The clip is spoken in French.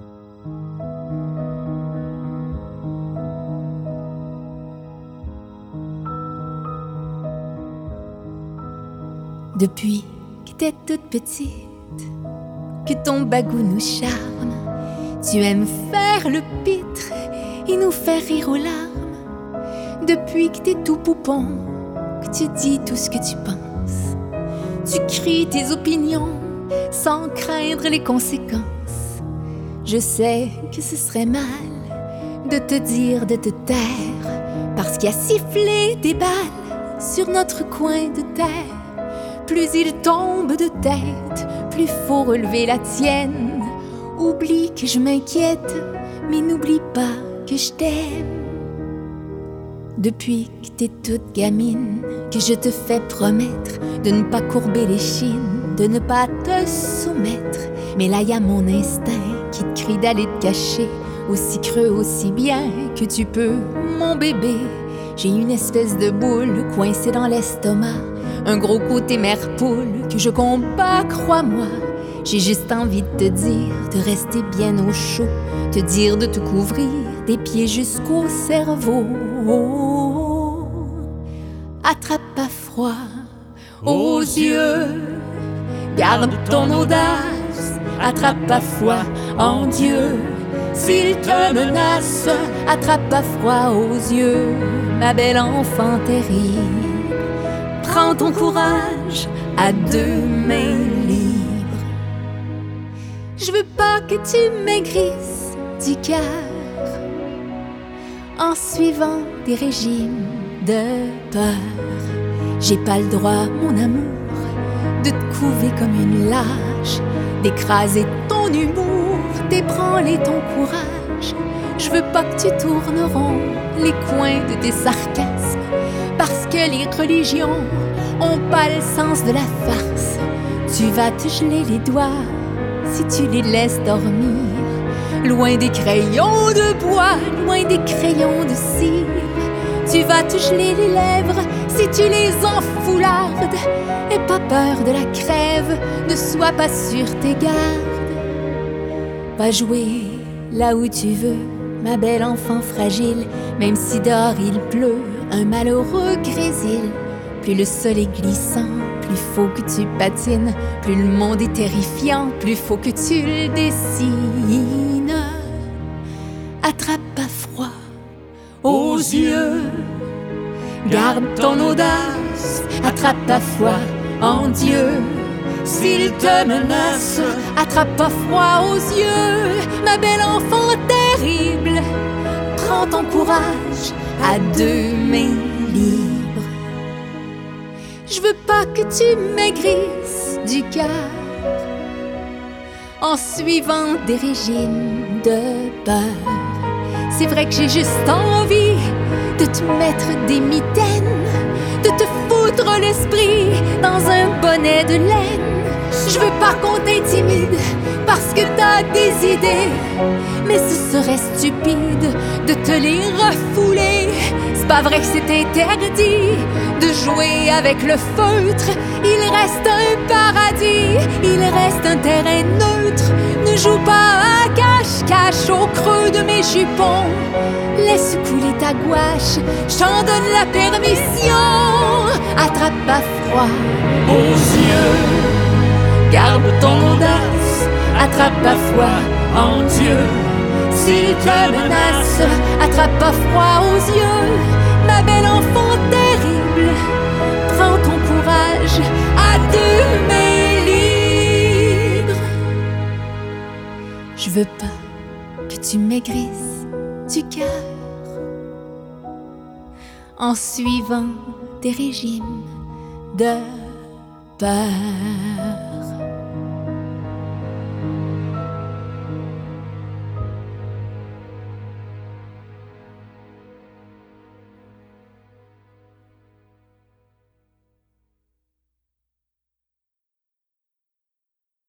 Depuis que t'es toute petite, que ton bagou nous charme, tu aimes faire le pitre et nous faire rire aux larmes. Depuis que t'es tout poupon, que tu dis tout ce que tu penses, tu cries tes opinions sans craindre les conséquences. Je sais que ce serait mal de te dire de te taire, parce qu'il y a sifflé des balles sur notre coin de terre. Plus il tombe de tête, plus faut relever la tienne. Oublie que je m'inquiète, mais n'oublie pas que je t'aime. Depuis que t'es toute gamine, que je te fais promettre de ne pas courber les chines, de ne pas te soumettre. Mais là y a mon instinct qui te crie d'aller te cacher, aussi creux, aussi bien que tu peux, mon bébé. J'ai une espèce de boule coincée dans l'estomac, un gros côté mère poule que je combats, crois-moi. J'ai juste envie de te dire de rester bien au chaud, te dire de te couvrir des pieds jusqu'au cerveau. Attrape à froid aux yeux, garde ton audace, attrape à froid en Dieu. S'il te menace, attrape à froid aux yeux, ma belle enfant terrible. Prends ton courage à 2 mains libres. Je veux pas que tu maigrisses du cœur en suivant des régimes de peur. J'ai pas le droit, mon amour, de te couver comme une lâche, d'écraser ton humour, d'ébranler ton courage. Je veux pas que tu tournes rond les coins de tes sarcasmes, parce que les religions ont pas le sens de la farce. Tu vas te geler les doigts si tu les laisses dormir, loin des crayons de bois, loin des crayons de cire. Tu vas te geler les lèvres si tu les enfoulardes. Aie pas peur de la crève, ne sois pas sur tes gardes. Va jouer là où tu veux, ma belle enfant fragile, même si dehors il pleut, un malheureux grésil. Plus le sol est glissant, plus faut que tu patines, plus le monde est terrifiant, plus faut que tu le dessines. Attrape à froid aux yeux, garde ton audace, attrape à froid en Dieu. S'il te menace, attrape à froid aux yeux, ma belle enfant terrible. Prends ton courage à 2 mains libres. Je veux pas que tu maigrisses du cœur en suivant des régimes de peur. C'est vrai que j'ai juste envie de te mettre des mitaines, de te foutre l'esprit dans un bonnet de laine. Je veux pas qu'on t'intimide parce que t'as des idées, mais ce serait stupide de te les refouler. C'est pas vrai que c'est interdit de jouer avec le feutre. Il reste un paradis, il reste un terrain neutre. Ne joue pas à cache-cache au creux de mes jupons. Laisse couler ta gouache, je t'en donne la permission. Attrape à froid aux yeux, garde ton audace, attrape à froid en Dieu. S'il te menace, attrape à froid aux yeux, ma belle enfant terrible. Prends ton courage à 2 mains libres. Je veux pas que tu maigrisses du cœur en suivant des régimes de peur.